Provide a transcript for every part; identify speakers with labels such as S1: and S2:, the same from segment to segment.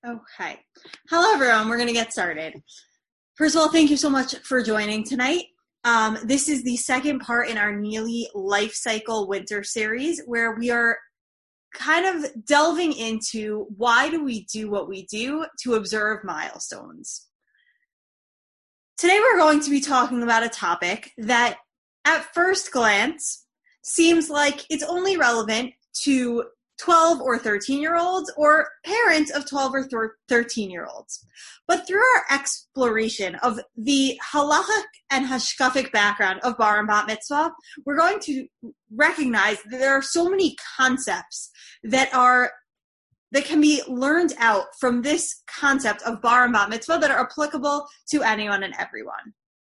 S1: Okay. Hello, everyone. We're going to get started. First of all, thank you so much for joining tonight. This is the second part in our Neely Life Cycle Winter Series, where we are kind of delving into why do we do what we do to observe milestones. Today, we're going to be talking about a topic that, at first glance, seems like it's only relevant to 12 or 13-year-olds or parents of 12 or 13-year-olds. But through our exploration of the halachic and hashkafic background of bar and bat mitzvah, we're going to recognize that there are so many concepts that can be learned out from this concept of bar and bat mitzvah that are applicable to anyone and everyone.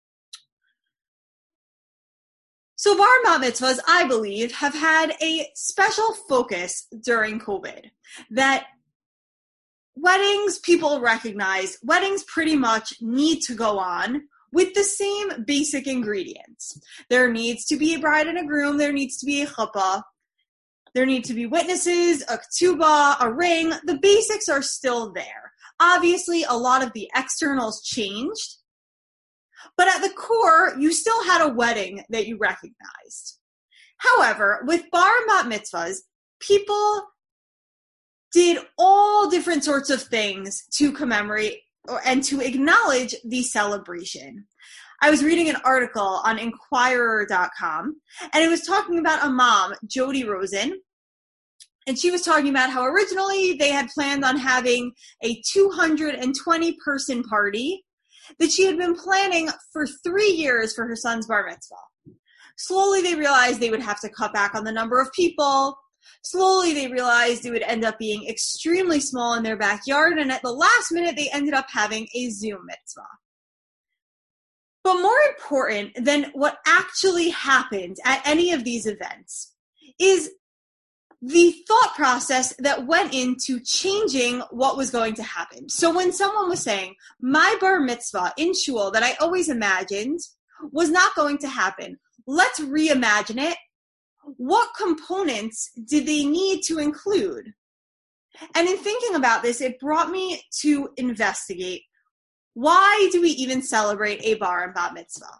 S1: So bar and bat mitzvahs, I believe, have had a special focus during COVID. That weddings, people recognize, weddings pretty much need to go on with the same basic ingredients. There needs to be a bride and a groom, there needs to be a chuppah, there need to be witnesses, a ketubah, a ring. The basics are still there. Obviously, a lot of the externals changed, but at the core, you still had a wedding that you recognized. However, with bar and bat mitzvahs, people did all different sorts of things to commemorate and to acknowledge the celebration. I was reading an article on Inquirer.com, and it was talking about a mom, Jody Rosen, and she was talking about how originally they had planned on having a 220-person party that she had been planning for 3 years for her son's bar mitzvah. Slowly they realized they would have to cut back on the number of people. Slowly they realized it would end up being extremely small in their backyard, and at the last minute they ended up having a Zoom mitzvah. But more important than what actually happened at any of these events is the thought process that went into changing what was going to happen. So when someone was saying, my bar mitzvah in shul that I always imagined was not going to happen, let's reimagine it. What components did they need to include? And in thinking about this, it brought me to investigate, why do we even celebrate a bar and bat mitzvah?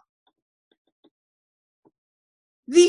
S1: The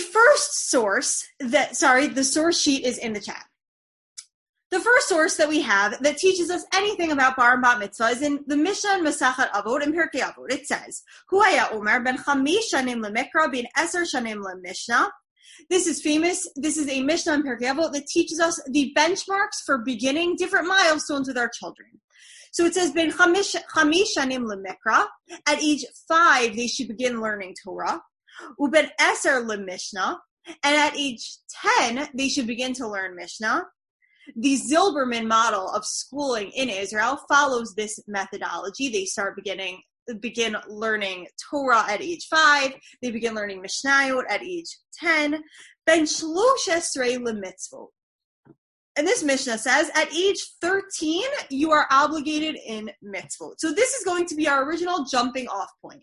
S1: source sheet is in the chat. The first source that we have that teaches us anything about bar and bat mitzvah is in the Mishnah and Masachet Avot in Pirkei Avot. It says, Hu haya omer ben 5 shanim lemikra ben 10 shanim lemishnah. This is famous. This is a Mishnah in Pirkei Avot that teaches us the benchmarks for beginning different milestones with our children. So it says, ben 5 shanim lemikra. At age 5, they should begin learning Torah. Uben 10 lemishnah. And at age 10, they should begin to learn Mishnah. The Zilberman model of schooling in Israel follows this methodology. They begin learning Torah at age 5. They begin learning Mishnayot at age 10. Ben 13 lemitzvot. And this Mishnah says, at age 13, you are obligated in mitzvot. So this is going to be our original jumping off point.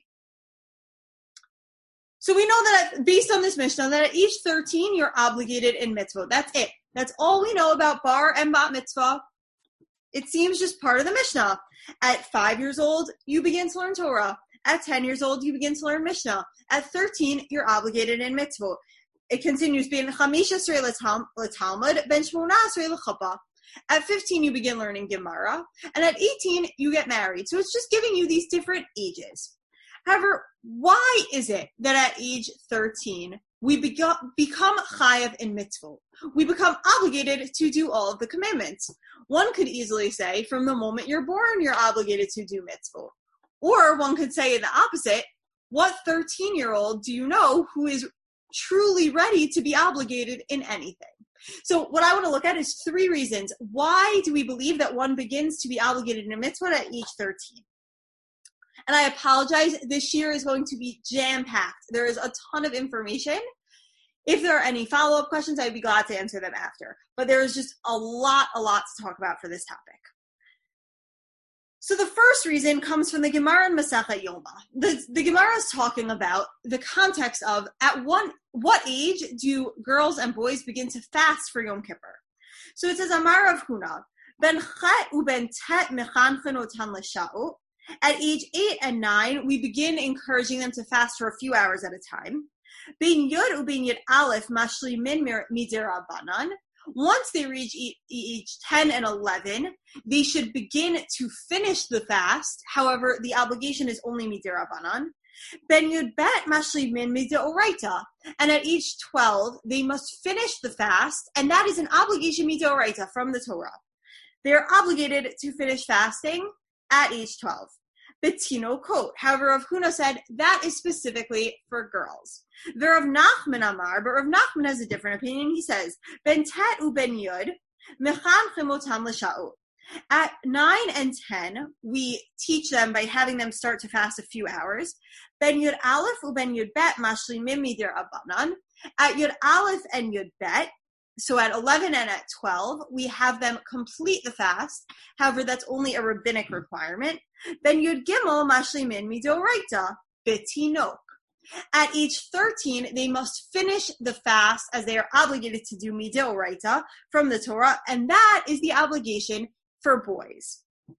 S1: So we know that based on this Mishnah, that at age 13, you're obligated in mitzvot. That's it. That's all we know about bar and bat mitzvah. It seems just part of the Mishnah. At 5 years old, you begin to learn Torah. At 10 years old, you begin to learn Mishnah. At 13, you're obligated in mitzvot. It continues being 15 leTalmud, ben 18 lechuppah. At 15, you begin learning Gemara. And at 18, you get married. So it's just giving you these different ages. However, why is it that at age 13, we become chayav in mitzvot? We become obligated to do all of the commandments. One could easily say, from the moment you're born, you're obligated to do mitzvot. Or one could say in the opposite, what 13-year-old do you know who is truly ready to be obligated in anything? So what I want to look at is 3 reasons. Why do we believe that one begins to be obligated in a mitzvah at age 13? And I apologize, this year is going to be jam-packed. There is a ton of information. If there are any follow-up questions, I'd be glad to answer them after. But there is just a lot to talk about for this topic. So the first reason comes from the Gemara in Masachet Yoma. The Gemara is talking about the context of at what age do girls and boys begin to fast for Yom Kippur? So it says, Amar Rav Huna, Ben chet uben tet mechanchen otan l'sha'ut. At age 8 and 9, we begin encouraging them to fast for a few hours at a time. Ben yud uben yud aleph mashlimin midirabanan. Once they reach age 10 and 11, they should begin to finish the fast. However, the obligation is only midirabanan. Ben yud bet mashlimin midoraita. And at age 12, they must finish the fast, and that is an obligation midoraita from the Torah. They are obligated to finish fasting at age 12. Betinokot. However, Rav Huna said that is specifically for girls. Rav Nachman Amar, but Rav Nachman has a different opinion. He says, Ben tet u ben yud, mechanchim otam l'sha'ut. At 9 and 10, we teach them by having them start to fast a few hours. Ben yud aleph u ben yud bet mashlimim midir abanan. At yud aleph and yud bet, so at 11 and at 12, we have them complete the fast. However, that's only a rabbinic requirement. Ben yud gimel mashlimin midoraita betinok. At age 13, they must finish the fast as they are obligated to do midoraita from the Torah, and that is the obligation for boys.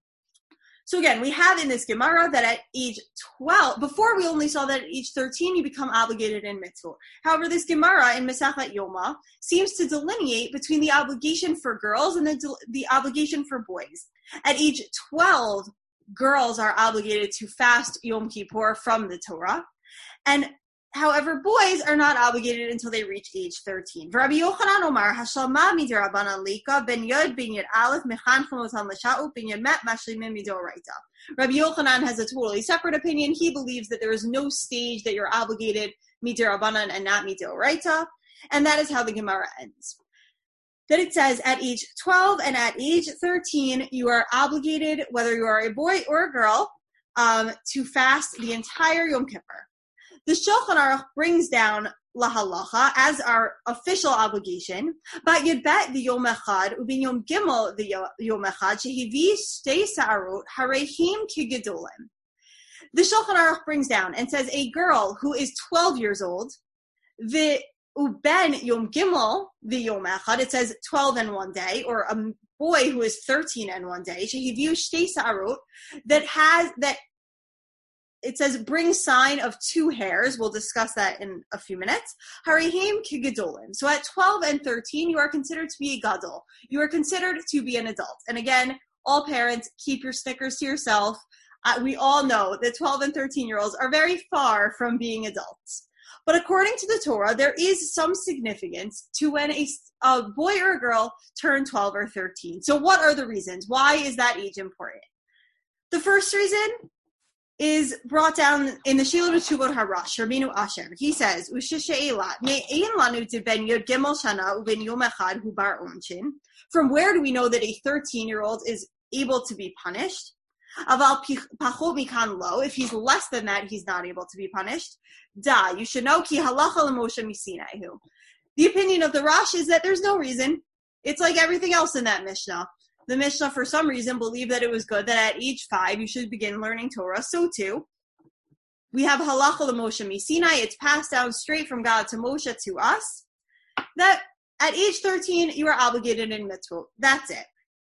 S1: So again, we have in this Gemara that at age 12, before we only saw that at age 13 you become obligated in mitzvah. However, this Gemara in Masachet Yoma seems to delineate between the obligation for girls and the obligation for boys. At age 12, girls are obligated to fast Yom Kippur from the Torah, and however, boys are not obligated until they reach age 13. Rabbi Yochanan Omar, Hashalma midirabanan lika, ben yod, ben yod aleph, mechanchim otam l'sha'ut, ben yod met, mashlimim midoraita. Rabbi Yochanan has a totally separate opinion. He believes that there is no stage that you're obligated midirabanan and not midoraita, and that is how the Gemara ends. That it says at age 12 and at age 13, you are obligated, whether you are a boy or a girl, to fast the entire Yom Kippur. The Shulchan Aruch brings down la halacha as our official obligation, but yud bet the Yom Echad, ubin Yom Gimel the Yom Echad, shehivi shtei sa'arot harehim kigedolim. The Shulchan Aruch brings down and says a girl who is 12 years old, the uben Yom Gimel the Yom Echad, it says 12 and 1 day, or a boy who is 13 and 1 day, shehivi shtei sa'arot, that it says, bring sign of 2 hairs. We'll discuss that in a few minutes. Harihim kigedolim. So at 12 and 13, you are considered to be a gadol. You are considered to be an adult. And again, all parents, keep your Snickers to yourself. We all know that 12 and 13-year-olds are very far from being adults. But according to the Torah, there is some significance to when a boy or a girl turn 12 or 13. So what are the reasons? Why is that age important? The first reason is brought down in the Shiloh Teshuvot Harash, Rabbeinu Asher. He says, from where do we know that a 13-year-old is able to be punished? If he's less than that, he's not able to be punished. You should know, ki halacha l'Moshe miSinai. The opinion of the Rash is that there's no reason. It's like everything else in that Mishnah. The Mishnah, for some reason, believed that it was good that at age 5 you should begin learning Torah. So too, we have halacha l'Moshe miSinai. It's passed down straight from God to Moshe to us. That at age 13 you are obligated in mitzvot. That's it.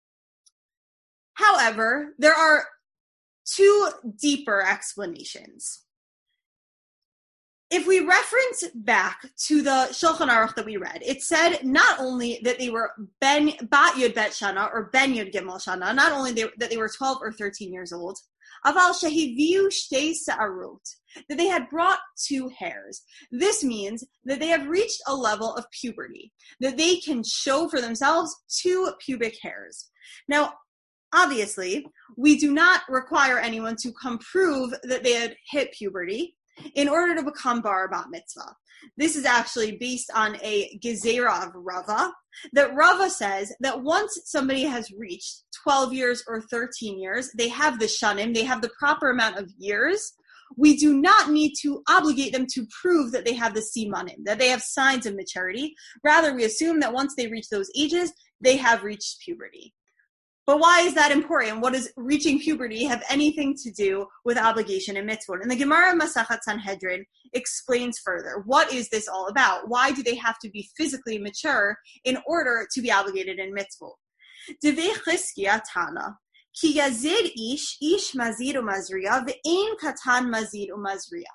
S1: However, there are 2 deeper explanations. If we reference back to the Shulchan Aruch that we read, it said not only that they were bat yud bet shana or ben yud gimel shana, not only that they were 12 or 13 years old, aval shehiviu shtei sa'arot, that they had brought 2 hairs. This means that they have reached a level of puberty, that they can show for themselves 2 pubic hairs. Now, obviously, we do not require anyone to come prove that they had hit puberty in order to become bar bat mitzvah. This is actually based on a gezerah of Rava, that Rava says that once somebody has reached 12 years or 13 years, they have the shanim, they have the proper amount of years. We do not need to obligate them to prove that they have the simanim, that they have signs of maturity. Rather, we assume that once they reach those ages, they have reached puberty. But why is that important? What does reaching puberty have anything to do with obligation and mitzvot? And the Gemara Masachet Sanhedrin explains further. What is this all about? Why do they have to be physically mature in order to be obligated in mitzvot? Devei Chizkiah Tana, Ki yazid ish mazid umazriya, ve'ein katan mazid umazriya.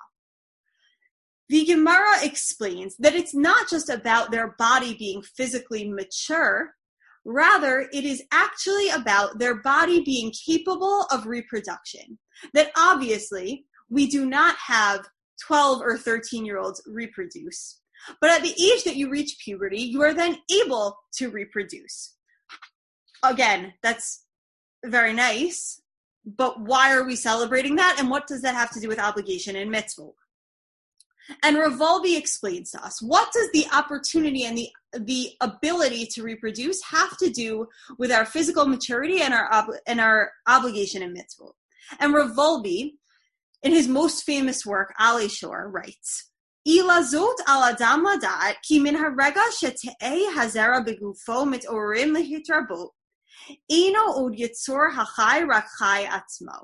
S1: The Gemara explains that it's not just about their body being physically mature, rather it is actually about their body being capable of reproduction. That obviously we do not have 12 or 13-year-olds reproduce, but at the age that you reach puberty, you are then able to reproduce. Again, that's very nice, but why are we celebrating that, and what does that have to do with obligation and mitzvot? And Revolvi explains to us, what does the opportunity and the ability to reproduce have to do with our physical maturity and our obligation and mitzvot? And Revolvi, in his most famous work, Alei Shor, writes, Ilazot al adam ladat ki min harega shete'eh hazera begufo mitorim lehitrabot eno od yitzor hachai rak chai atzmo.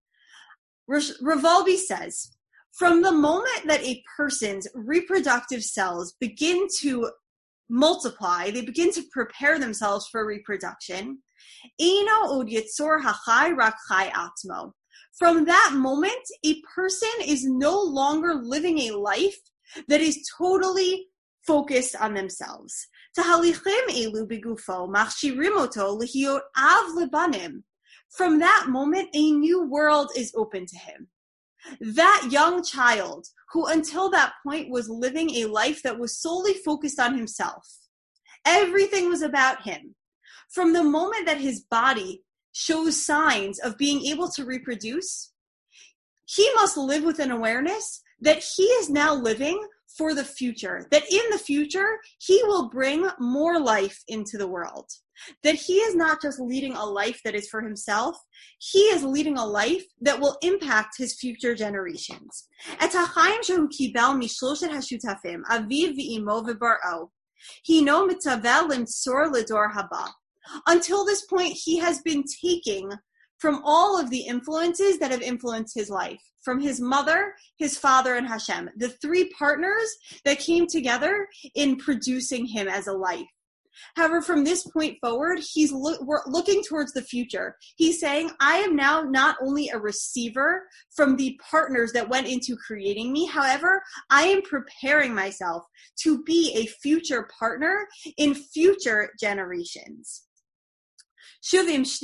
S1: Revolvi says, from the moment that a person's reproductive cells begin to multiply, they begin to prepare themselves for reproduction, Eino od yitzor hachai rak chai atzmo. From that moment, a person is no longer living a life that is totally focused on themselves. Tahalichim elu begufo machshirim oto lihiot av lebanim. From that moment, a new world is open to him. That young child, who until that point was living a life that was solely focused on himself, everything was about him. From the moment that his body shows signs of being able to reproduce, he must live with an awareness that he is now living for the future, that in the future, he will bring more life into the world. That he is not just leading a life that is for himself, he is leading a life that will impact his future generations. Et ha'chaim shehu kibel mishloshet hashutafim, aviv v'imo v'bar'o, hino mitzavel limtzor l'dor haba. Until this point, he has been taking from all of the influences that have influenced his life, from his mother, his father, and Hashem, the three partners that came together in producing him as a life. However, from this point forward, we're looking towards the future. He's saying, I am now not only a receiver from the partners that went into creating me, however, I am preparing myself to be a future partner in future generations. He's moving on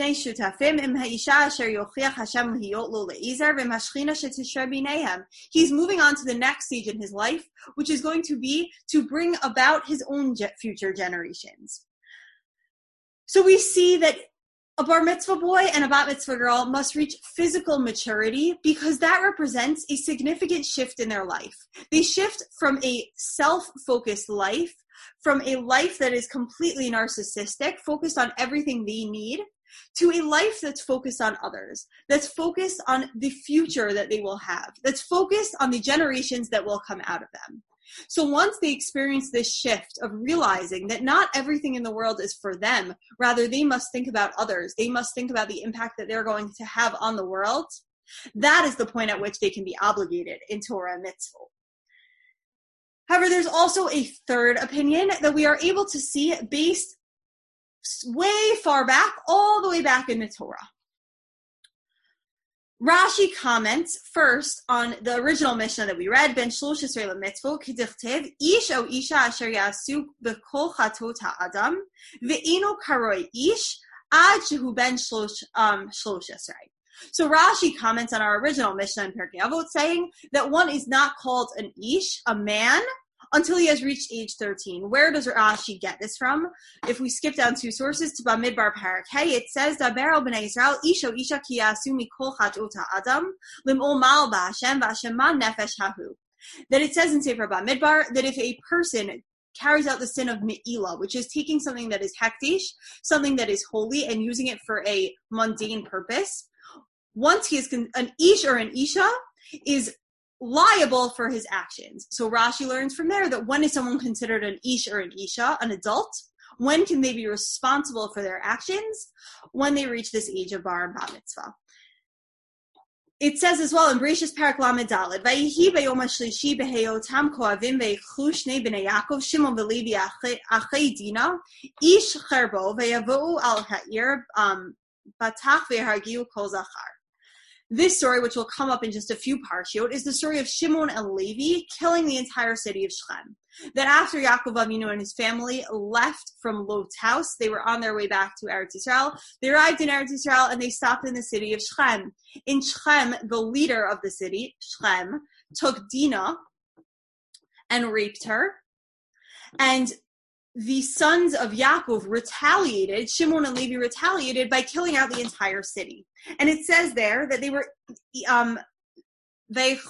S1: to the next stage in his life, which is going to be to bring about his own future generations. So we see that a bar mitzvah boy and a bat mitzvah girl must reach physical maturity because that represents a significant shift in their life. They shift from a self-focused life, from a life that is completely narcissistic, focused on everything they need, to a life that's focused on others, that's focused on the future that they will have, that's focused on the generations that will come out of them. So once they experience this shift of realizing that not everything in the world is for them, rather they must think about others, they must think about the impact that they're going to have on the world, that is the point at which they can be obligated in Torah and mitzvot. However, there's also a third opinion that we are able to see based way far back, all the way back in the Torah. Rashi comments first on the original Mishnah that we read, Ben Shlosh Esrei LaMitzvot, K'dichtiv, Ish o Isha asher yasu b'kol chatot ha'adam, ve'eno karoi ish, ad shehu ben Shlosh Esrei. So Rashi comments on our original Mishnah in Pirkei Avot, saying that one is not called an ish, a man, until he has reached age 13. Where does Rashi get this from? If we skip down two sources to Bamidbar Parak Hey, it says, Daber al b'nei Yisrael, isho isha ki yasu mikol chatot ha'adam, lim'ol mal ba'Hashem v'Hashem ma nefesh hahu. That it says in Sefer Bamidbar that if a person carries out the sin of me'ilah, which is taking something that is hektish, something that is holy, and using it for a mundane purpose, once he is an ish or an isha is liable for his actions. So Rashi learns from there that when is someone considered an ish or an isha, an adult? When can they be responsible for their actions? When they reach this age of bar and bat mitzvah. It says as well in Bereshis Parak Lamed Daled, Vayihi b'yom hashlishi b'heyotam koavim v'yichlu shnei b'nei Yaakov Shimon v'Levi achei Dina ish cherbo v'yavo'u al ha'ir batach v'yhargiu kol zachar. This story, which will come up in just a few parshiot, is the story of Shimon and Levi killing the entire city of Shechem. That after Yaakov Avinu and his family left from Lot's house, they were on their way back to Eretz Yisrael. They arrived in Eretz Yisrael and they stopped in the city of Shechem. In Shechem, the leader of the city, Shechem, took Dinah and raped her. And the sons of Yaakov retaliated, Shimon and Levi retaliated by killing out the entire city. And it says there that they were, there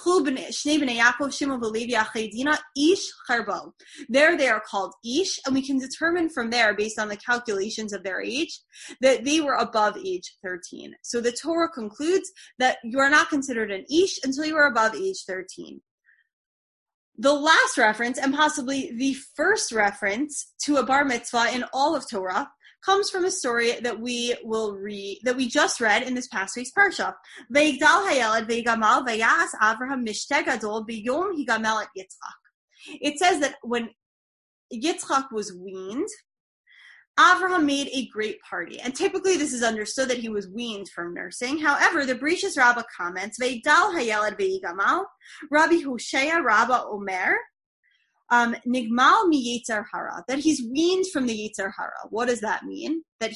S1: they are called Ish, and we can determine from there, based on the calculations of their age, that they were above age 13. So the Torah concludes that you are not considered an Ish until you are above age 13. The last reference, and possibly the first reference to a bar mitzvah in all of Torah, comes from a story that we just read in this past week's parsha. Vayigdal hayelad vayigamal vayas Avraham mishte gadol biyom higamel et Yitzchak. It says that when Yitzchak was weaned, Avraham made a great party. And typically this is understood that he was weaned from nursing. However, the Bereshis Rabbah comments, Vayigdal hayelad vayigamal, Rabbi Hoshea Rabbah Omer, Nigmal mi Yetzer Hara, that he's weaned from the Yetzer Hara. What does that mean? That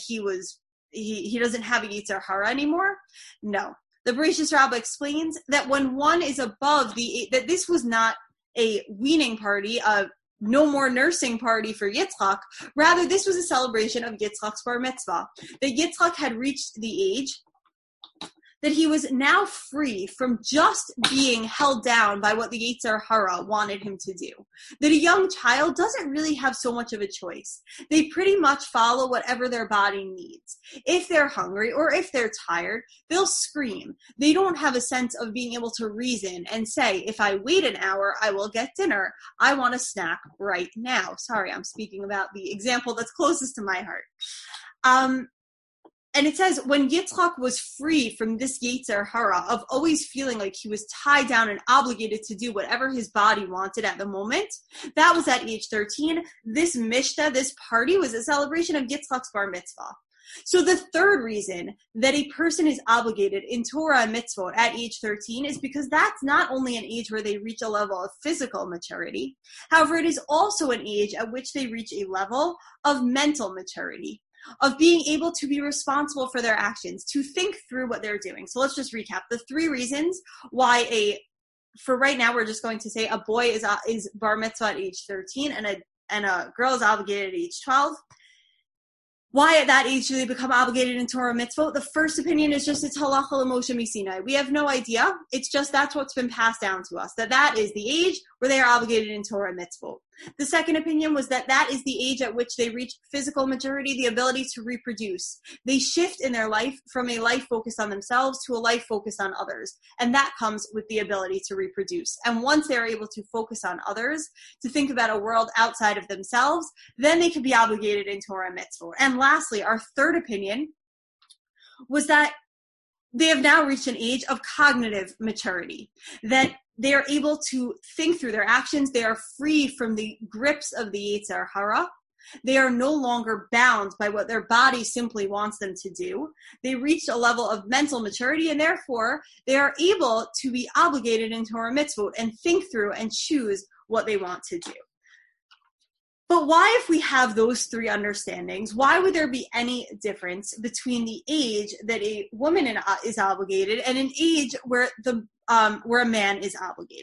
S1: he doesn't have a Yetzer Hara anymore? No. The Bereshis Rabbah explains that when one is above that this was not a weaning party, no more nursing party for Yitzchak. Rather, this was a celebration of Yitzchak's bar mitzvah. That Yitzchak had reached the age that he was now free from just being held down by what the Yetzer Hara wanted him to do. That a young child doesn't really have so much of a choice. They pretty much follow whatever their body needs. If they're hungry or if they're tired, they'll scream. They don't have a sense of being able to reason and say, if I wait an hour, I will get dinner. I want a snack right now. Sorry, I'm speaking about the example that's closest to my heart. And it says, when Yitzchak was free from this Yetzer Hara of always feeling like he was tied down and obligated to do whatever his body wanted at the moment, that was at age 13. This mishta, this party, was a celebration of Yitzchak's bar mitzvah. So the third reason that a person is obligated in Torah and mitzvot at age 13 is because that's not only an age where they reach a level of physical maturity. However, it is also an age at which they reach a level of mental maturity, of being able to be responsible for their actions, to think through what they're doing. So let's just recap the three reasons why for right now, we're just going to say a boy is bar mitzvah at age 13 and a girl is obligated at age 12. Why at that age do they become obligated in Torah mitzvot? The first opinion is just it's halacha l'Moshe miSinai. We have no idea. It's just that's what's been passed down to us, that is the age where they are obligated in Torah mitzvot. The second opinion was that is the age at which they reach physical maturity, the ability to reproduce. They shift in their life from a life focused on themselves to a life focused on others. And that comes with the ability to reproduce. And once they're able to focus on others, to think about a world outside of themselves, then they can be obligated in Torah mitzvot. And lastly, our third opinion was that they have now reached an age of cognitive maturity, that they are able to think through their actions. They are free from the grips of the Yetzer Hara. They are no longer bound by what their body simply wants them to do. They reach a level of mental maturity, and therefore they are able to be obligated in Torah mitzvot and think through and choose what they want to do. But why, if we have those three understandings, why would there be any difference between the age that a woman is obligated and an age where a man is obligated?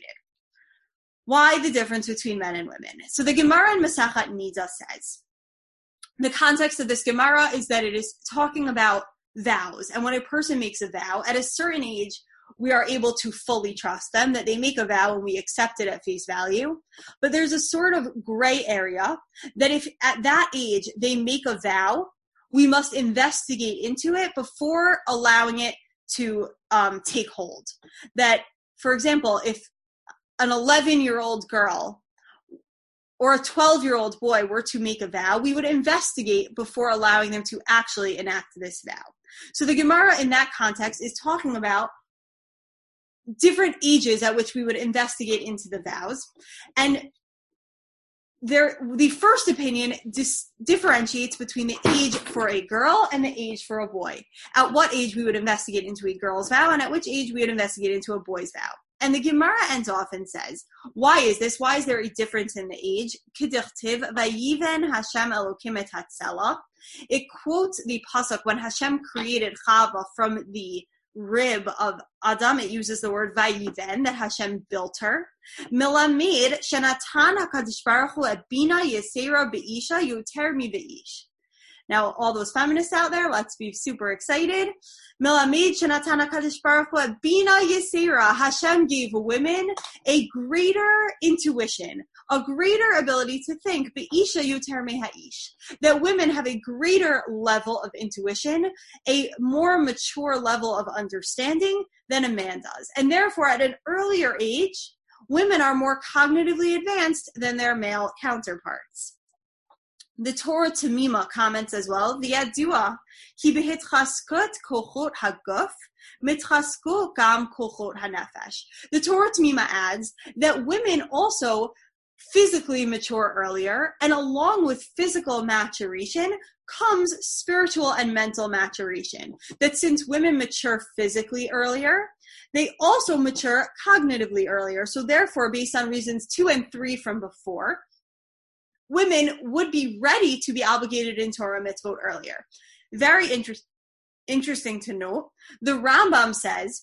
S1: Why the difference between men and women? So the Gemara in Masachat Nida says, the context of this Gemara is that it is talking about vows. And when a person makes a vow, at a certain age, we are able to fully trust them, that they make a vow and we accept it at face value. But there's a sort of gray area that if at that age they make a vow, we must investigate into it before allowing it to take hold. That, for example, if an 11-year-old girl or a 12-year-old boy were to make a vow, we would investigate before allowing them to actually enact this vow. So the Gemara in that context is talking about different ages at which we would investigate into the vows. And the first opinion differentiates between the age for a girl and the age for a boy. At what age we would investigate into a girl's vow and at which age we would investigate into a boy's vow. And the Gemara ends off and says, why is this? Why is there a difference in the age? Vayiven Hashem Elokim et Hatzela. It quotes the pasuk when Hashem created Chava from the rib of Adam. It uses the word Vayiven, that Hashem built her. Milamid Shenatan HaKadosh Baruch Hu et Bina Yesera Be'isha Yoter Mi Be'ish. Now, all those feminists out there, let's be super excited. Milamid Shenatan HaKadosh Baruch Hu et Bina Yesera. Hashem gave women a greater intuition, a greater ability to think. Be'isha Yoter Mi Ha'ish. That women have a greater level of intuition, a more mature level of understanding than a man does. And therefore, at an earlier age, women are more cognitively advanced than their male counterparts. The Torah Tamima comments as well, V'yadua ki behitchaskut kochot haguf mitchaskut gam kochot hanefesh. The Torah Tamima adds that women also physically mature earlier, and along with physical maturation comes spiritual and mental maturation. That since women mature physically earlier, they also mature cognitively earlier. So therefore, based on reasons 2 and 3 from before, women would be ready to be obligated in Torah mitzvot earlier. Very interesting to note. The Rambam says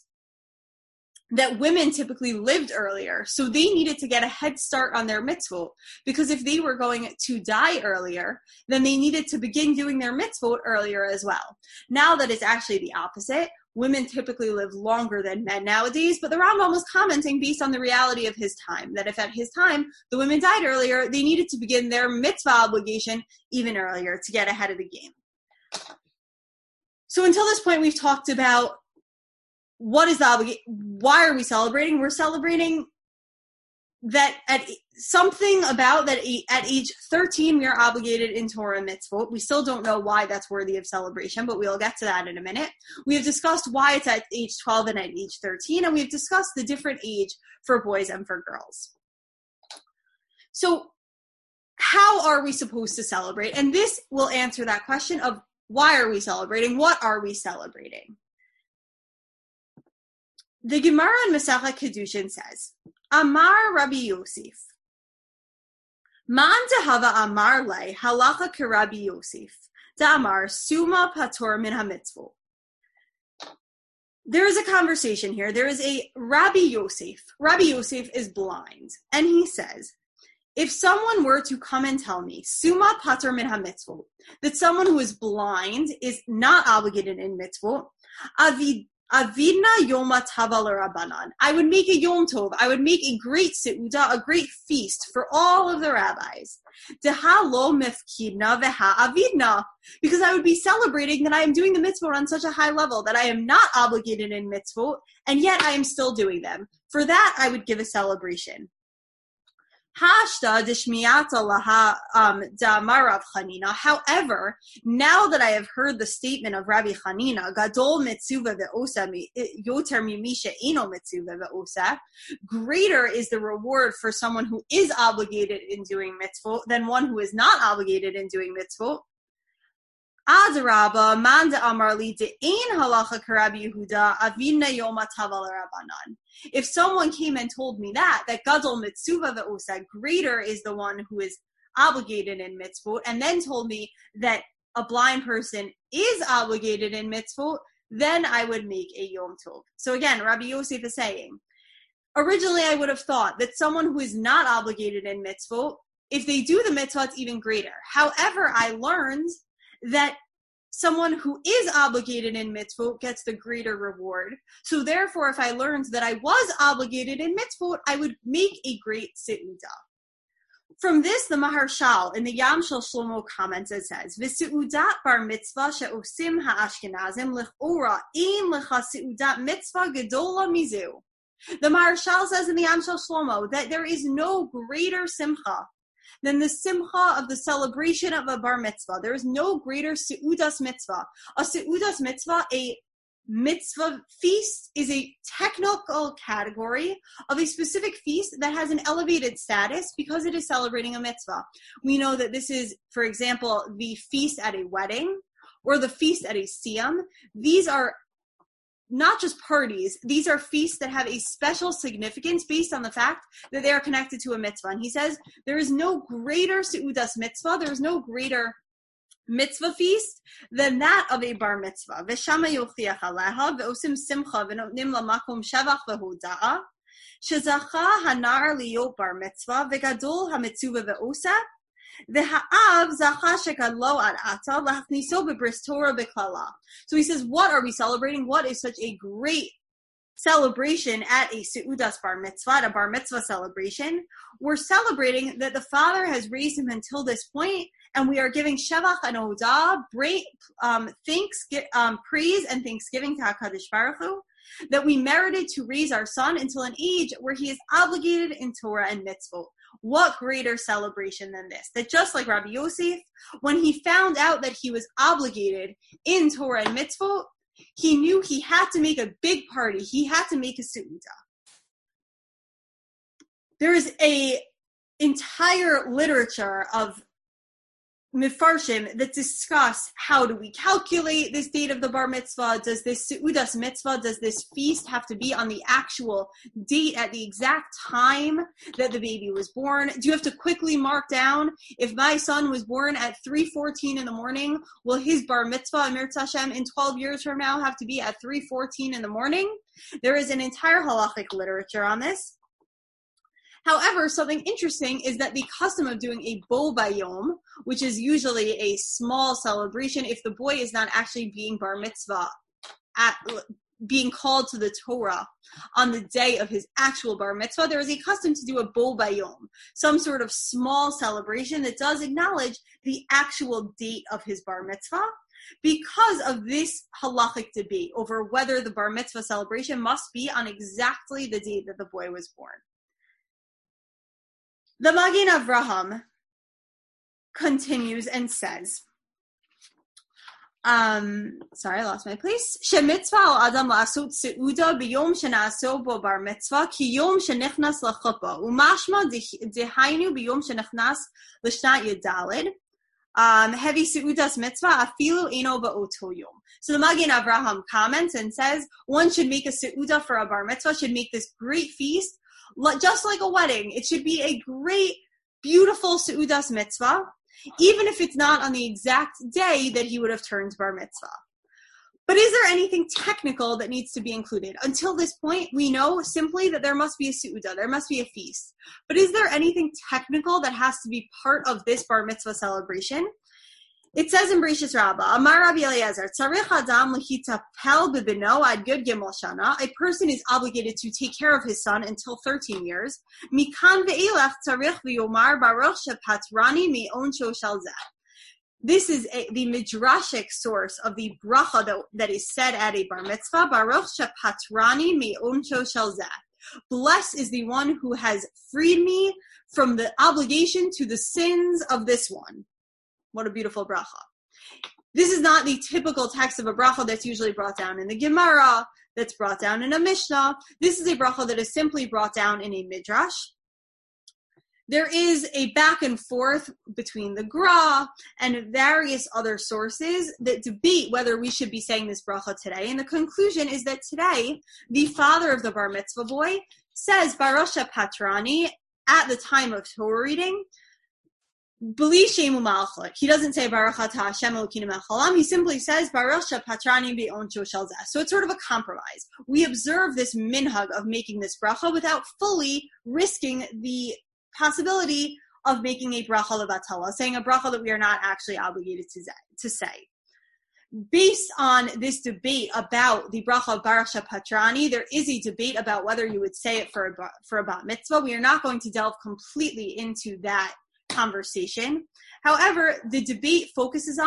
S1: that women typically lived earlier, so they needed to get a head start on their mitzvot, because if they were going to die earlier, then they needed to begin doing their mitzvot earlier as well. Now that it's actually the opposite, women typically live longer than men nowadays, but the Rambam was commenting based on the reality of his time, that if at his time the women died earlier, they needed to begin their mitzvah obligation even earlier to get ahead of the game. So until this point, we've talked about what is the obligation, why are we celebrating? We're celebrating that at something about that at age 13, we are obligated in Torah mitzvot. We still don't know why that's worthy of celebration, but we'll get to that in a minute. We have discussed why it's at age 12 and at age 13, and we've discussed the different age for boys and for girls. So how are we supposed to celebrate? And this will answer that question of why are we celebrating? What are we celebrating? The Gemara in Masechet Kedushin says, Amar Rabbi Yosef, Man dehava amar lei halacha k'Rabbi Yosef, da'amar suma patur min hamitzvot. There is a conversation here. There is a Rabbi Yosef. Rabbi Yosef is blind, and he says, if someone were to come and tell me, suma patur min hamitzvot, that someone who is blind is not obligated in mitzvot, Avidna Yoma Tava l'Rabbanan. I would make a Yom Tov. I would make a great seuda, a great feast for all of the rabbis. Deha lo mefkidna veha avidna. Because I would be celebrating that I am doing the mitzvot on such a high level, that I am not obligated in mitzvot, and yet I am still doing them. For that, I would give a celebration. Hashta dishmiyata laha da'amar Rav Chanina. However, now that I have heard the statement of Rabbi Chanina, gadol mitzuva ve'osa yoter mimisha eno mitzuva ve'osa, greater is the reward for someone who is obligated in doing mitzvot than one who is not obligated in doing mitzvot. Adarabba, man da'amar li de'ein halacha k'Rabbi Yehuda avina yoma tava l'Rabbanan. If someone came and told me that gadol mitzuva ve'osa, greater is the one who is obligated in mitzvot, and then told me that a blind person is obligated in mitzvot, then I would make a Yom Tov. So again, Rabbi Yosef is saying, originally I would have thought that someone who is not obligated in mitzvot, if they do the mitzvah, it's even greater. However, I learned that someone who is obligated in mitzvot gets the greater reward. So therefore, if I learned that I was obligated in mitzvot, I would make a great seuda. From this, the Maharshal in the Yam Shel Shlomo comments, it says, "V'seudat bar mitzvah she'osim ha'ashkenazim l'chora ein lecha seudat mitzvah gedola mizu." The Maharshal says in the Yam Shel Shlomo that there is no greater simcha than the simcha of the celebration of a bar mitzvah. There is no greater seudas mitzvah. A seudas mitzvah, a mitzvah feast is a technical category of a specific feast that has an elevated status because it is celebrating a mitzvah. We know that this is, for example, the feast at a wedding or the feast at a siyum. These are not just parties, these are feasts that have a special significance based on the fact that they are connected to a mitzvah. And he says there is no greater seudas mitzvah, there is no greater mitzvah feast than that of a bar mitzvah. V'shama yochiach aleha ve'osim simcha ve'notnim lamakom shevach ve'hoda'a shezacha hanar liyot bar mitzvah ve'gadol hamitzuva ve'osa ve'ha'av zacha shekadlo ad ata lachniso bebris Torah beklala. So he says, what are we celebrating? What is such a great celebration at a seudas bar mitzvah, a bar mitzvah celebration? We're celebrating that the father has raised him until this point, and we are giving shevach and odah, praise and thanksgiving to HaKadosh Baruch Hu, that we merited to raise our son until an age where he is obligated in Torah and mitzvot. What greater celebration than this? That just like Rabbi Yosef, when he found out that he was obligated in Torah and mitzvot, he knew he had to make a big party. He had to make a seudah. There is an entire literature of Mefarshim that discuss how do we calculate this date of the bar mitzvah. Does this seudas mitzvah, does this feast have to be on the actual date at the exact time that the baby was born? Do you have to quickly mark down, if my son was born at 3:14 in the morning, will his bar mitzvah, Mirz Hashem, in 12 years from now have to be at 3:14 in the morning? There is an entire halachic literature on this. However, something interesting is that the custom of doing a bo bayom, which is usually a small celebration, if the boy is not actually being bar mitzvah, being called to the Torah on the day of his actual bar mitzvah, there is a custom to do a bo bayom, some sort of small celebration that does acknowledge the actual date of his bar mitzvah, because of this halachic debate over whether the bar mitzvah celebration must be on exactly the date that the boy was born. The Magen Avraham continues and says, sorry, I lost my place. Shemitzvah al adam la'asut seuda b'yom shena'aso bo bar mitzvah ki yom shenichnas l'chuppah umashma dehainu b'yom shenichnas l'shnat yedalid heavy seudas mitzvah afilu eno ba'oto yom. So the Magen Avraham comments and says one should make a seuda for a bar mitzvah, should make this great feast just like a wedding. It should be a great, beautiful seudas mitzvah, even if it's not on the exact day that he would have turned bar mitzvah. But is there anything technical that needs to be included? Until this point, we know simply that there must be a seudah, there must be a feast. But is there anything technical that has to be part of this bar mitzvah celebration? It says in Bereshis Rabbah, Amar Rabbi Eliezer, Tzarich Adam lehitapel bebeno ad Yud Gimel Shana. A person is obligated to take care of his son until 13 years. Mikan ve'elach tzarich v'yomar baruch shepatrani me'onsho shel zeh. This is the midrashic source of the bracha that is said at a bar mitzvah. Baruch shepatrani me'onsho shel zeh. Blessed is the one who has freed me from the obligation to the sins of this one. What a beautiful bracha. This is not the typical text of a bracha that's usually brought down in the Gemara, that's brought down in a Mishnah. This is a bracha that is simply brought down in a midrash. There is a back and forth between the Gra and various other sources that debate whether we should be saying this bracha today. And the conclusion is that today, the father of the bar mitzvah boy says Baruch Patrani at the time of Torah reading. B'li shemu malchut. He doesn't say Baruch Atah Hashem Elokeinu melech haolam. He simply says Baruch shepatrani be'onsho shel zeh. So it's sort of a compromise. We observe this minhag of making this bracha without fully risking the possibility of making a bracha levatala, saying a bracha that we are not actually obligated to say. Based on this debate about the bracha of Baruch shepatrani, there is a debate about whether you would say it for a bat mitzvah. We are not going to delve completely into that conversation. However, the debate focuses on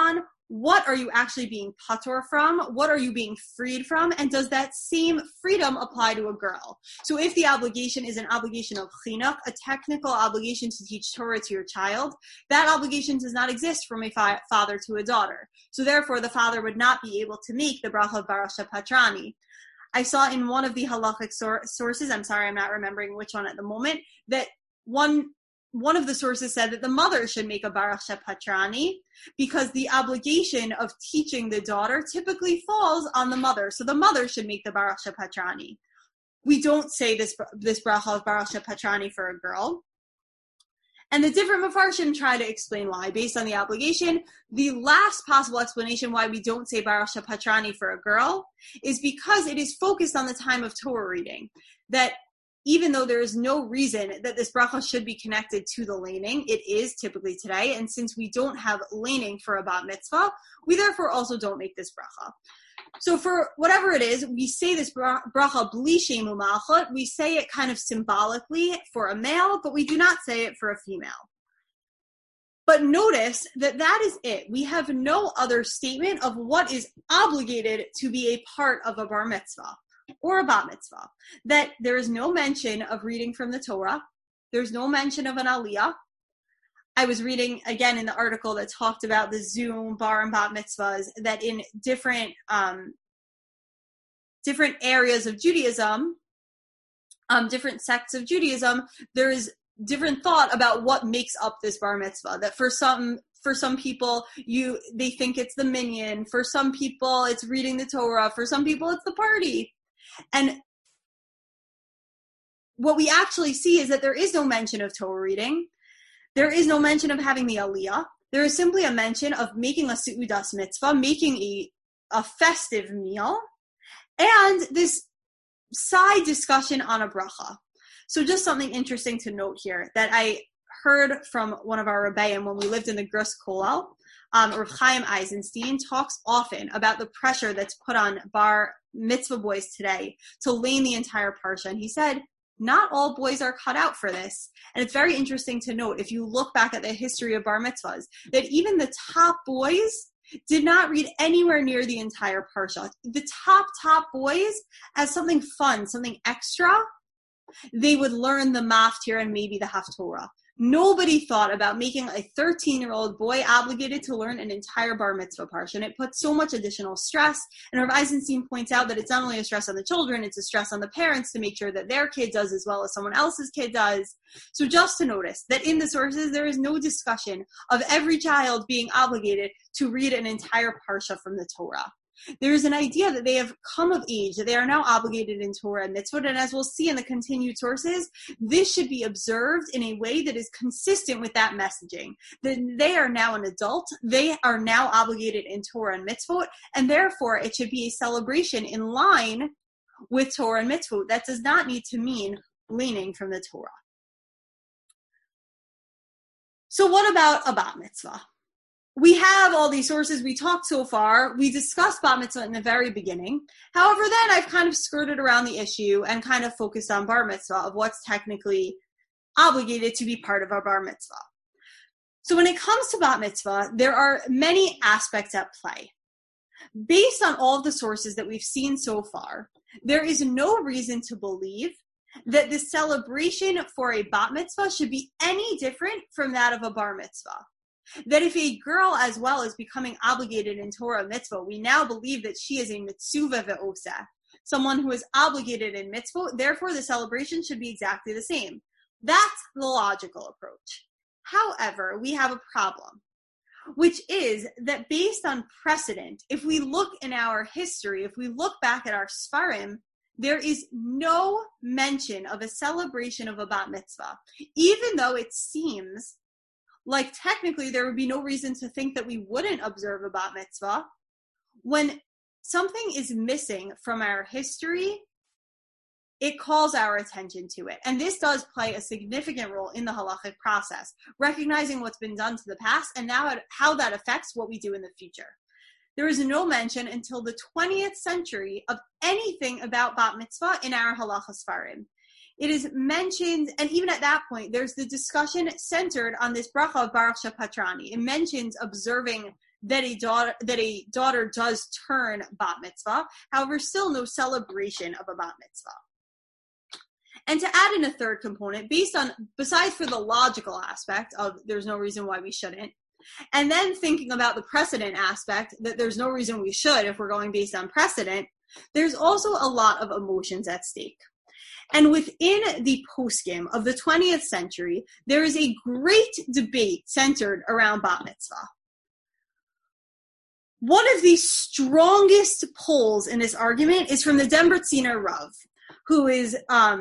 S1: what are you actually being patur from? What are you being freed from? And does that same freedom apply to a girl? So if the obligation is an obligation of chinuch, a technical obligation to teach Torah to your child, that obligation does not exist from a father to a daughter. So therefore, the father would not be able to make the bracha of Baruch Shepatrani. I saw in one of the halachic sources, I'm sorry, I'm not remembering which one at the moment, that one of the sources said that the mother should make a Baruch Shepatrani because the obligation of teaching the daughter typically falls on the mother. So the mother should make the Baruch Shepatrani. We don't say this bracha of Baruch Shepatrani for a girl. And the different Mefarshim try to explain why. Based on the obligation, the last possible explanation why we don't say Baruch Shepatrani for a girl is because it is focused on the time of Torah reading. That even though there is no reason that this bracha should be connected to the laning, it is typically today. And since we don't have laning for a bat mitzvah, we therefore also don't make this bracha. So for whatever it is, we say this bracha bli shemu malchut. We say it kind of symbolically for a male, but we do not say it for a female. But notice that is it. We have no other statement of what is obligated to be a part of a bar mitzvah or a bat mitzvah. That there is no mention of reading from the Torah. There's no mention of an aliyah. I was reading again in the article that talked about the Zoom bar and bat mitzvahs, that in different areas of Judaism, different sects of Judaism, there is different thought about what makes up this bar mitzvah. That for some people, they think it's the minyan. For some people, it's reading the Torah. For some people, it's the party. And what we actually see is that there is no mention of Torah reading. There is no mention of having the aliyah. There is simply a mention of making a seudas mitzvah, making a festive meal, and this side discussion on a bracha. So just something interesting to note here that I heard from one of our Rebbeim when we lived in the Grus Kollel. Rav Chaim Eisenstein talks often about the pressure that's put on bar mitzvah boys today to lane the entire parsha. And he said, not all boys are cut out for this. And it's very interesting to note, if you look back at the history of bar mitzvahs, that even the top boys did not read anywhere near the entire parsha. The top boys, as something fun, something extra, they would learn the maftir and maybe the haftorah. Nobody thought about making a 13-year-old boy obligated to learn an entire bar mitzvah parsha, and it puts so much additional stress. And Rav Eisenstein points out that it's not only a stress on the children, it's a stress on the parents to make sure that their kid does as well as someone else's kid does. So just to notice that in the sources, there is no discussion of every child being obligated to read an entire parsha from the Torah. There is an idea that they have come of age, that they are now obligated in Torah and mitzvot, and as we'll see in the continued sources, this should be observed in a way that is consistent with that messaging. That they are now an adult, they are now obligated in Torah and mitzvot, and therefore it should be a celebration in line with Torah and mitzvot. That does not need to mean leaning from the Torah. So what about a bat mitzvah? We have all these sources we talked so far. We discussed bat mitzvah in the very beginning. However, then I've kind of skirted around the issue and kind of focused on bar mitzvah, of what's technically obligated to be part of our bar mitzvah. So when it comes to bat mitzvah, there are many aspects at play. Based on all of the sources that we've seen so far, there is no reason to believe that the celebration for a bat mitzvah should be any different from that of a bar mitzvah. That if a girl as well is becoming obligated in Torah mitzvah, we now believe that she is a mitzuvah ve'oseh, someone who is obligated in mitzvah, therefore the celebration should be exactly the same. That's the logical approach. However, we have a problem, which is that based on precedent, if we look in our history, if we look back at our Sfarim, there is no mention of a celebration of a bat mitzvah, even though it seems like technically there would be no reason to think that we wouldn't observe a bat mitzvah. When something is missing from our history, it calls our attention to it. And this does play a significant role in the halachic process, recognizing what's been done to the past and now how that affects what we do in the future. There is no mention until the 20th century of anything about bat mitzvah in our halacha Sfarim. It is mentioned, and even at that point, there's the discussion centered on this bracha of Baruch Shepatrani. It mentions observing that a daughter does turn bat mitzvah. However, still no celebration of a bat mitzvah. And to add in a third component, besides for the logical aspect of there's no reason why we shouldn't, and then thinking about the precedent aspect that there's no reason we should if we're going based on precedent, there's also a lot of emotions at stake. And within the poskim of the 20th century, there is a great debate centered around bat mitzvah. One of the strongest polls in this argument is from the Debreciner Rav, who is,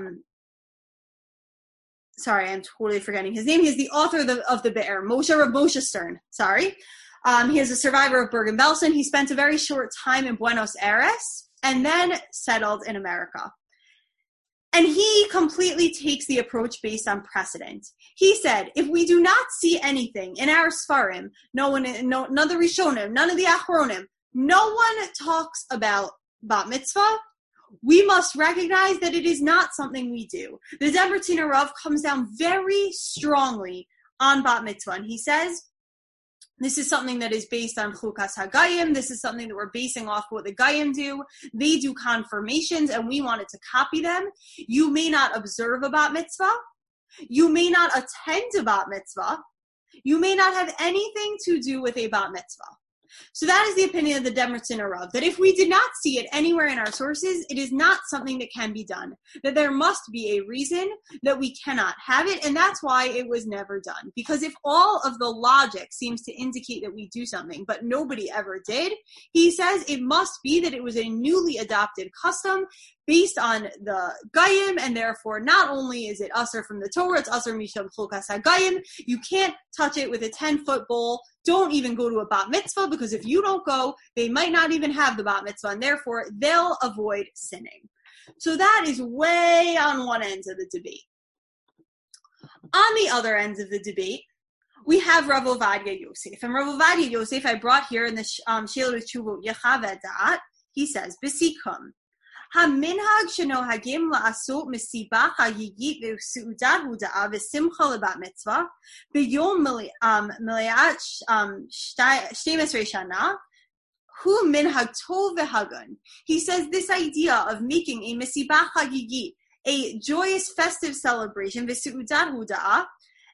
S1: sorry, I'm totally forgetting his name. He's the author of the Be'er, Rav Moshe Stern, sorry. He is a survivor of Bergen-Belsen. He spent a very short time in Buenos Aires and then settled in America. And he completely takes the approach based on precedent. He said, if we do not see anything in our Sfarim, none of the Rishonim, none of the Achronim, no one talks about bat mitzvah, we must recognize that it is not something we do. The Debreciner Rav comes down very strongly on bat mitzvah, and he says, this is something that is based on Chukas HaGayim. This is something that we're basing off what the Gayim do. They do confirmations, and we wanted to copy them. You may not observe a bat mitzvah. You may not attend a bat mitzvah. You may not have anything to do with a bat mitzvah. So that is the opinion of the Debreciner Rav, that if we did not see it anywhere in our sources, it is not something that can be done, that there must be a reason that we cannot have it, and that's why it was never done. Because if all of the logic seems to indicate that we do something, but nobody ever did, he says it must be that it was a newly adopted custom based on the Gayim, and therefore not only is it usher from the Torah, it's usher misham Chukas HaGayim. You can't touch it with a 10-foot bowl. Don't even go to a bat mitzvah, because if you don't go, they might not even have the bat mitzvah, and therefore they'll avoid sinning. So that is way on one end of the debate. On the other end of the debate, we have Rav Ovadia Yosef. And Rav Ovadia Yosef, I brought here in the Sheila Tshuvot Yechavedat, he says, B'sikum, HaMinhag shenohagim la'asot mesiba chagigit v'seudat huda'a v'simcha lebat mitzvah b'yom miliat 12 shana hu minhag tov v'hagun. He says this idea of making a mesiba chagigit, a joyous festive celebration, v'seudat huda'a,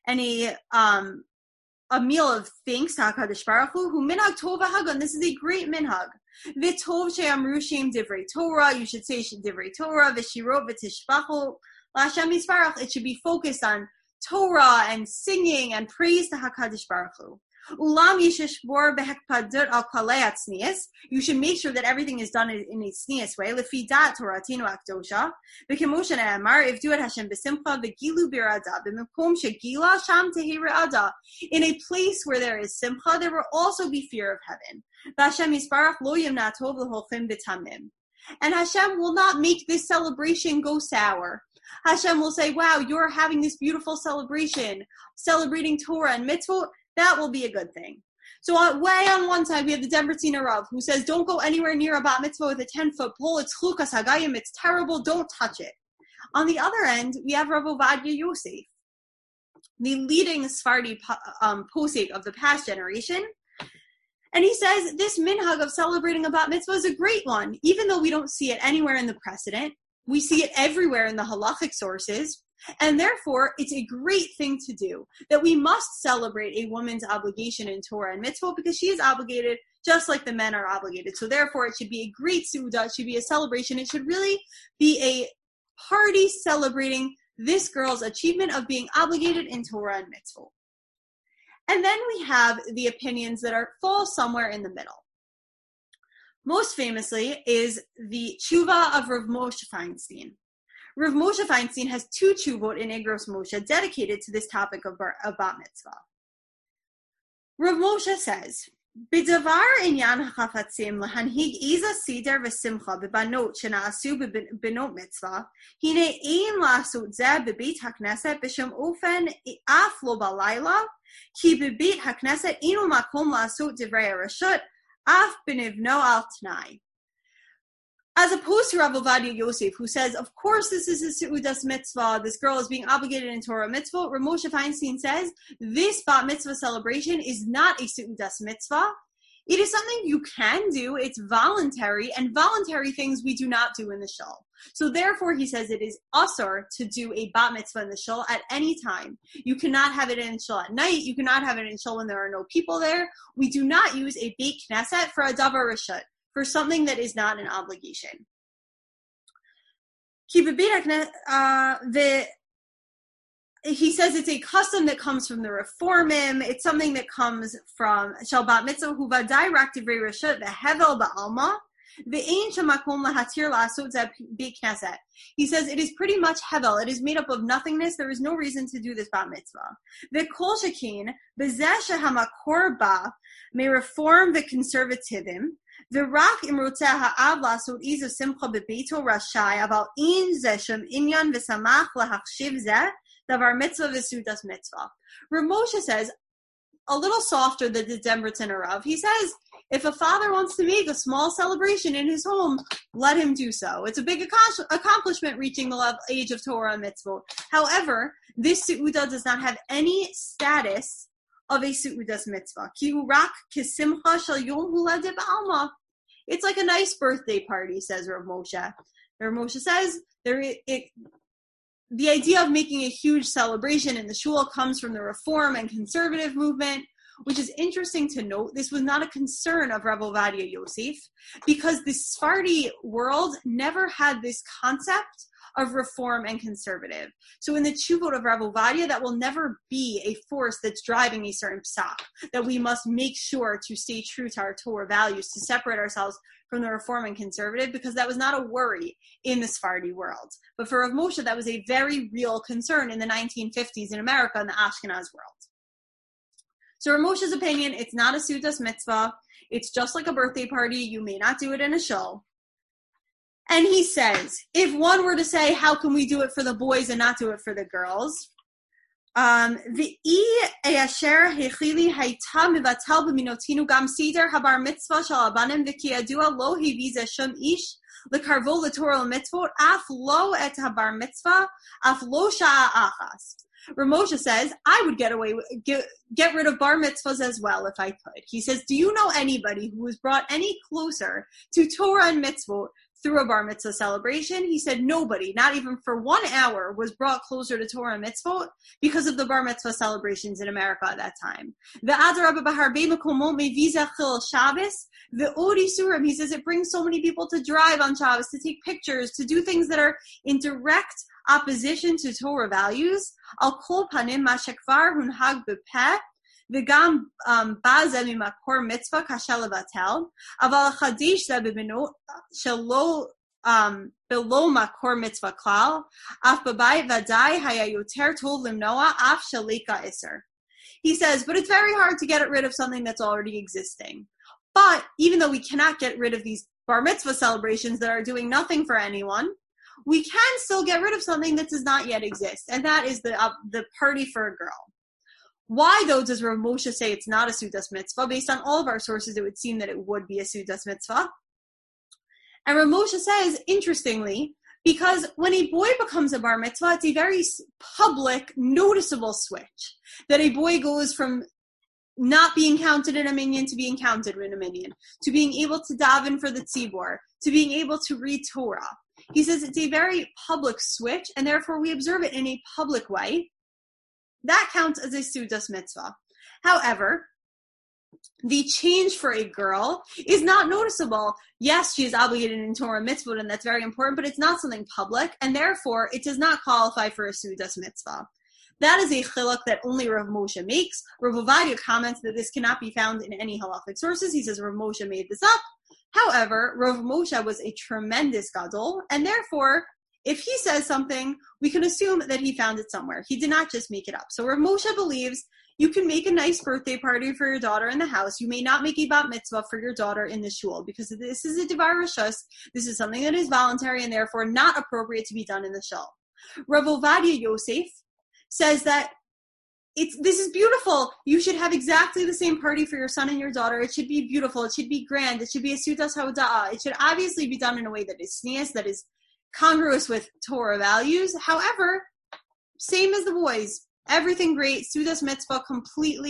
S1: and a meal of thanks to HaKadosh Baruch Hu minhag tov v'hagun. This is a great minhag. V'tov she'amru shem divrei Torah. You should say divrei Torah. V'shirot v'tishbachu l'Hashem Yisbarach. It should be focused on Torah and singing and praise to HaKadosh Baruch Hu. Ulam yishishbor behekpadut al kalei atznius. You should make sure that everything is done in a tznius way. Lefi dat Toratinu akdosha. V'kemoshen amar ivdu et Hashem b'simcha v'gilu birada b'mekom shegila sham tehi re'ada. In a place where there is simcha, there will also be fear of heaven. V'Hashem Yisbarach lo yimna tov l'holchim b'tamim. And Hashem will not make this celebration go sour. Hashem will say, wow, you're having this beautiful celebration, celebrating Torah and mitzvot. That will be a good thing. So way on one side, we have the Debreciner Rav, who says, don't go anywhere near a bat mitzvah with a 10-foot pole. It's Chukas HaGayim. It's terrible. Don't touch it. On the other end, we have Rav Ovadia Yosef, the leading Sephardi posek of the past generation. And he says, this minhag of celebrating a bat mitzvah is a great one. Even though we don't see it anywhere in the precedent, we see it everywhere in the halachic sources. And therefore, it's a great thing to do, that we must celebrate a woman's obligation in Torah and mitzvah, because she is obligated just like the men are obligated. So therefore, it should be a great seudah, it should be a celebration, it should really be a party celebrating this girl's achievement of being obligated in Torah and mitzvah. And then we have the opinions that fall somewhere in the middle. Most famously is the tshuva of Rav Moshe Feinstein. Rav Moshe Feinstein has 2 tshuvot in Igros Moshe dedicated to this topic of bat mitzvah. Rav Moshe says, "B'davar inyan hachafatzim lahanhig iza sider v'simcha b'banot shenaasu b'benot mitzvah hine ein la'asut zeh b'beit hakneset b'shem ofen af lo balayla ki b'beit hakneset inu makom la'asut divrei harashut af b'nivno al t'nai." As opposed to Rav Ovadia Yosef, who says, of course this is a seudas mitzvah, this girl is being obligated in Torah mitzvah, Rav Moshe Feinstein says, this bat mitzvah celebration is not a seudas mitzvah. It is something you can do. It's voluntary, and voluntary things we do not do in the shul. So therefore, he says it is asur to do a bat mitzvah in the shul at any time. You cannot have it in shul at night. You cannot have it in shul when there are no people there. We do not use a beit knesset for a davar reshut, for something that is not an obligation. He says it's a custom that comes from the Reformim. It's something that comes from Shel Bat Mitzvah Hu Vadai Rak Divrei Reshut Ve'Hevel Ba'alma Ve'Ein Shemakom Lahatir La'asot Zeh Beit Knesset. He says it is pretty much Hevel. It is made up of nothingness. There is no reason to do this Bat Mitzvah. Ve'Kol Shekin B'Zeh Shehamakor Ba may reform the conservativim. V'Rak Imrotzeh Ha'av La'asot Iz of Simcha Bebeito Rashai Aval In Zeh Shem Inyan V'Samach Lahachshiv Zeh Davar mitzvah v'sudas mitzvah. Rav Moshe says, a little softer than the Demritzen Arav, he says, if a father wants to make a small celebration in his home, let him do so. It's a big accomplishment reaching the age of Torah and mitzvah. However, this su'udah does not have any status of a su'udas mitzvah. Ki hu rak kisimcha shel yom huledet ba'alma. It's like a nice birthday party, says Rav Moshe. Rav Moshe says, the idea of making a huge celebration in the shul comes from the Reform and Conservative movement, which is interesting to note. This was not a concern of Rav Ovadia Yosef, because the Sephardi world never had this concept of Reform and Conservative. So in the Tshuvot of Rav Ovadia, that will never be a force that's driving a certain psak, that we must make sure to stay true to our Torah values, to separate ourselves from the Reform and Conservative, because that was not a worry in the Sephardi world. But for Rav Moshe, that was a very real concern in the 1950s in America, in the Ashkenaz world. So Rav Moshe's opinion, it's not a sudas mitzvah. It's just like a birthday party. You may not do it in a shul. And he says, if one were to say, how can we do it for the boys and not do it for the girls? V'i e'asher hechili hayta mivatel b'minotinu gam sider habar mitzvah shal abanim v'ki adua lo hivize shum ish lekarvo l'torah l'mitzvot af lo et habar mitzvah af lo sha'a achas. Rav Moshe says, I would get rid of bar mitzvahs as well if I could. He says, do you know anybody who was brought any closer to Torah and mitzvot through a bar mitzvah celebration? He said nobody, not even for 1 hour, was brought closer to Torah and mitzvot because of the bar mitzvah celebrations in America at that time. The Adarabah B'Harbe Mekomot Meviza Chil Shabbos, the Odi Surim, he says it brings so many people to drive on Shabbos, to take pictures, to do things that are in direct opposition to Torah values. Al kol panim mashekvar hunhag b'peh v'gam baze mimakor mitzvah kasha levatel aval chadish ze b'benot shelo below makor mitzvah klal af b'bayit vadai haya yoter tov limnoa af shalika iser. He says, but it's very hard to get rid of something that's already existing. But even though we cannot get rid of these bar mitzvah celebrations that are doing nothing for anyone, we can still get rid of something that does not yet exist, and that is the party for a girl. Why, though, does Rav Moshe say it's not a sudas mitzvah? Based on all of our sources, it would seem that it would be a sudas mitzvah. And Rav Moshe says, interestingly, because when a boy becomes a bar mitzvah, it's a very public, noticeable switch. That a boy goes from not being counted in a minyan to being counted in a minyan, to being able to daven for the tzibor, to being able to read Torah. He says it's a very public switch, and therefore we observe it in a public way. That counts as a sudas mitzvah. However, the change for a girl is not noticeable. Yes, she is obligated in Torah mitzvah, and that's very important, but it's not something public, and therefore it does not qualify for a sudas mitzvah. That is a chiluk that only Rav Moshe makes. Rav Ovadia comments that this cannot be found in any halachic sources. He says Rav Moshe made this up. However, Rav Moshe was a tremendous gadol, and therefore, if he says something, we can assume that he found it somewhere. He did not just make it up. So Rav Moshe believes you can make a nice birthday party for your daughter in the house. You may not make a bat mitzvah for your daughter in the shul, because this is a devar rishus. This is something that is voluntary and therefore not appropriate to be done in the shul. Rav Ovadia Yosef says that this is beautiful. You should have exactly the same party for your son and your daughter. It should be beautiful. It should be grand. It should be a sudas hauda'ah. It should obviously be done in a way that is sneas, that is congruous with Torah values. However, same as the boys. Everything great. Sudas mitzvah completely,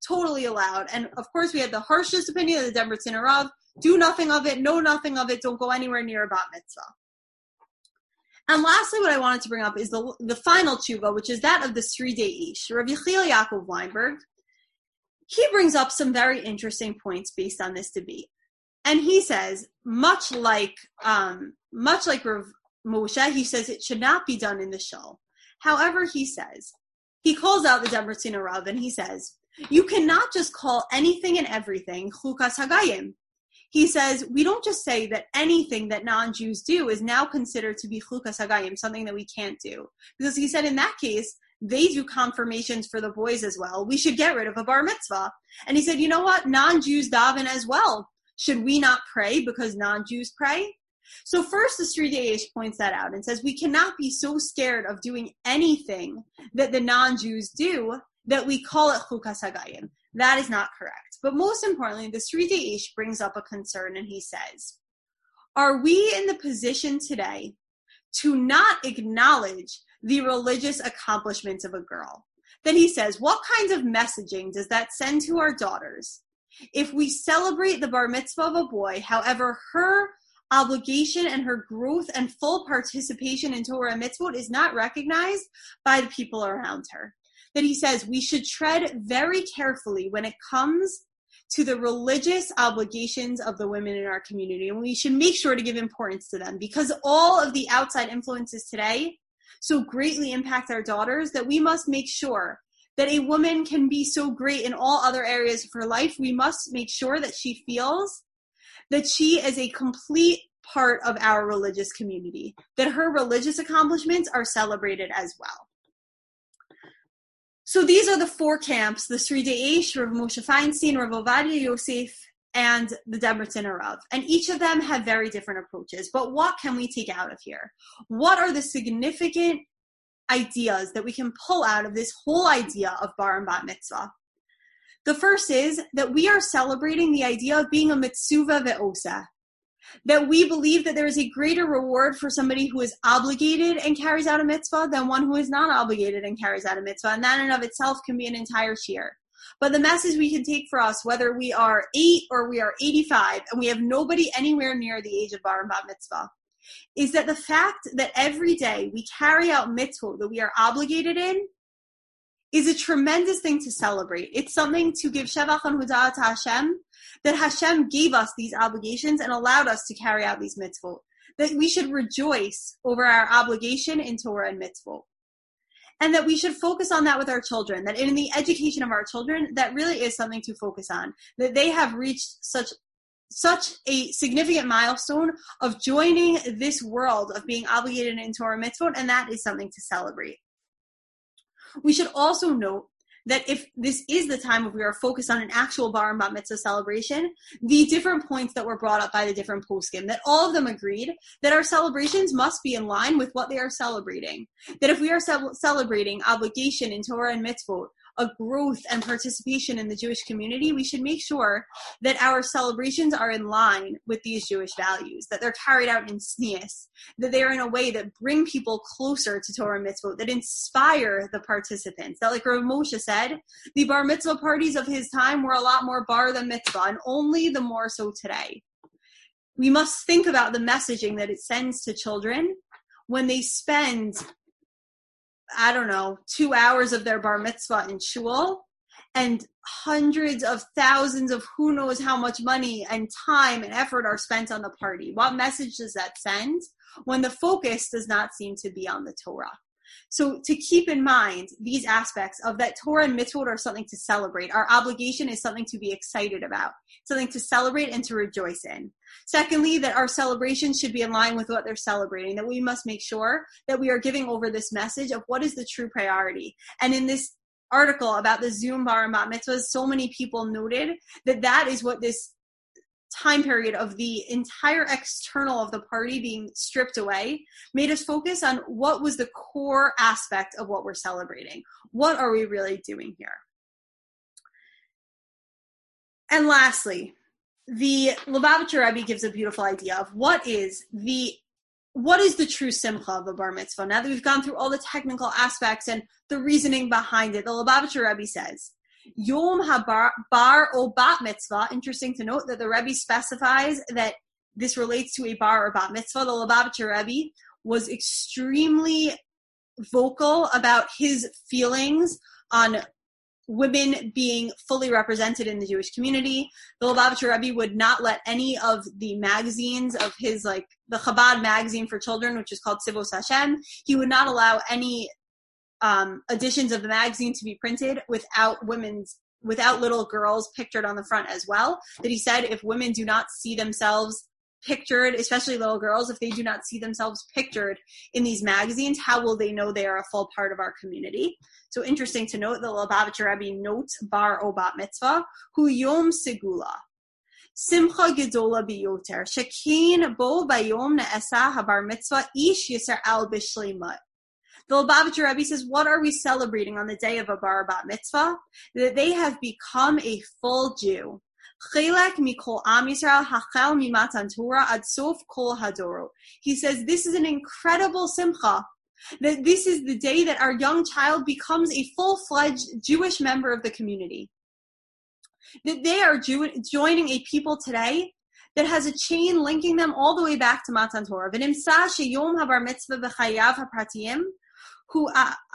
S1: totally allowed. And of course, we had the harshest opinion of the Debrecen Rav, do nothing of it, know nothing of it, don't go anywhere near a bat mitzvah. And lastly, what I wanted to bring up is the final tshuva, which is that of the Sridei Ish, Rav Yechiel Yaakov Weinberg. He brings up some very interesting points based on this debate. And he says, much like Rav Moshe, he says it should not be done in the shul. However, he calls out the Debrecen Rav and he says, you cannot just call anything and everything chukas hagayim. He says, we don't just say that anything that non-Jews do is now considered to be chukas hagayim, something that we can't do. Because he said in that case, they do confirmations for the boys as well. We should get rid of a bar mitzvah. And he said, you know what? Non-Jews daven as well. Should we not pray because non-Jews pray? So first, the Sridei Ish points that out and says we cannot be so scared of doing anything that the non-Jews do that we call it chukas hagayim. That is not correct. But most importantly, the Sridei Ish brings up a concern and he says, are we in the position today to not acknowledge the religious accomplishments of a girl? Then he says, what kinds of messaging does that send to our daughters if we celebrate the bar mitzvah of a boy, however, her obligation and her growth and full participation in Torah and mitzvot is not recognized by the people around her? That he says we should tread very carefully when it comes to the religious obligations of the women in our community. And we should make sure to give importance to them because all of the outside influences today so greatly impact our daughters that we must make sure that a woman can be so great in all other areas of her life. We must make sure that she feels that she is a complete part of our religious community, that her religious accomplishments are celebrated as well. So these are the four camps, the Sridei Ish, Rav Moshe Feinstein, Rav Ovadia Yosef, and the Debrecen Rav. And each of them have very different approaches. But what can we take out of here? What are the significant ideas that we can pull out of this whole idea of bar and bat mitzvah? The first is that we are celebrating the idea of being a mitzvah ve'osa, that we believe that there is a greater reward for somebody who is obligated and carries out a mitzvah than one who is not obligated and carries out a mitzvah, and that in and of itself can be an entire shiur. But the message we can take for us, whether we are 8 or we are 85, and we have nobody anywhere near the age of bar and bat mitzvah, is that the fact that every day we carry out mitzvah that we are obligated in is a tremendous thing to celebrate. It's something to give shevach and hudah to Hashem, that Hashem gave us these obligations and allowed us to carry out these mitzvot, that we should rejoice over our obligation in Torah and mitzvot. And that we should focus on that with our children, that in the education of our children, that really is something to focus on, that they have reached such a significant milestone of joining this world of being obligated in Torah and mitzvot, and that is something to celebrate. We should also note that if this is the time where we are focused on an actual bar and bat mitzvah celebration, the different points that were brought up by the different poskim, that all of them agreed that our celebrations must be in line with what they are celebrating. That if we are celebrating obligation in Torah and mitzvot, a growth and participation in the Jewish community, we should make sure that our celebrations are in line with these Jewish values, that they're carried out in tznius, that they are in a way that bring people closer to Torah and mitzvot, that inspire the participants. That, like Rav Moshe said, the bar mitzvah parties of his time were a lot more bar than mitzvah, and only the more so today. We must think about the messaging that it sends to children when they spend 2 hours of their bar mitzvah in shul, and hundreds of thousands of who knows how much money and time and effort are spent on the party. What message does that send when the focus does not seem to be on the Torah? So to keep in mind these aspects of that Torah and mitzvot are something to celebrate. Our obligation is something to be excited about, something to celebrate and to rejoice in. Secondly, that our celebrations should be in line with what they're celebrating, that we must make sure that we are giving over this message of what is the true priority. And in this article about the Zoom bar and bat mitzvahs, so many people noted that that is what this time period of the entire external of the party being stripped away made us focus on what was the core aspect of what we're celebrating. What are we really doing here? And lastly, the Lubavitcher Rebbe gives a beautiful idea of what is the true simcha of a bar mitzvah. Now that we've gone through all the technical aspects and the reasoning behind it, the Lubavitcher Rebbe says, Yom HaBar or Bat Mitzvah, interesting to note that the Rebbe specifies that this relates to a bar or bat mitzvah. The Lubavitcher Rebbe was extremely vocal about his feelings on women being fully represented in the Jewish community. The Lubavitcher Rebbe would not let any of the magazines of his, like the Chabad magazine for children, which is called Tzivos Hashem, he would not allow any editions of the magazine to be printed without little girls pictured on the front as well. That he said if women do not see themselves pictured, especially little girls, if they do not see themselves pictured in these magazines, how will they know they are a full part of our community? So interesting to note, the Lubavitcher Rebbe notes bar o bat mitzvah, hu yom segula. Simcha gedola biyoter, shekin bo bayom ne'esa habar mitzvah, ish yisar al bishlimut. The Lubavitcher Rebbe says, what are we celebrating on the day of a bar bat mitzvah? That they have become a full Jew. He says this is an incredible simcha, that this is the day that our young child becomes a full-fledged Jewish member of the community. That they are joining a people today that has a chain linking them all the way back to Matan Torah. The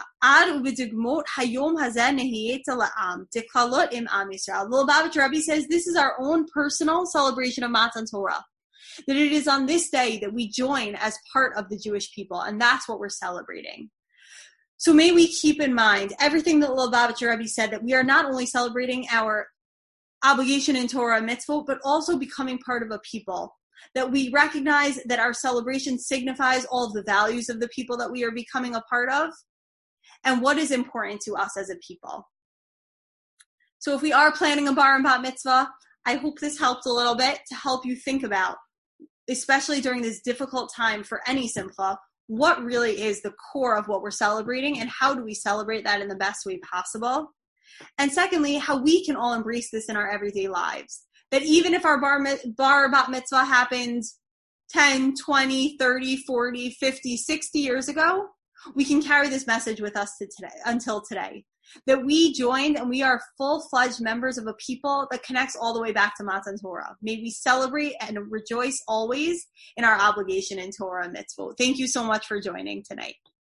S1: Lubavitcher Rebbe says this is our own personal celebration of Matan Torah. That it is on this day that we join as part of the Jewish people, and that's what we're celebrating. So may we keep in mind everything that Lubavitcher Rebbe said, that we are not only celebrating our obligation in Torah and mitzvot, but also becoming part of a people. That we recognize that our celebration signifies all of the values of the people that we are becoming a part of and what is important to us as a people. So if we are planning a bar and bat mitzvah, I hope this helped a little bit to help you think about, especially during this difficult time for any simcha, what really is the core of what we're celebrating and how do we celebrate that in the best way possible. And secondly, how we can all embrace this in our everyday lives. That even if our bar bat mitzvah happened 10, 20, 30, 40, 50, 60 years ago, we can carry this message with us until today. That we joined and we are full-fledged members of a people that connects all the way back to Matan Torah. May we celebrate and rejoice always in our obligation in Torah and mitzvot. Thank you so much for joining tonight.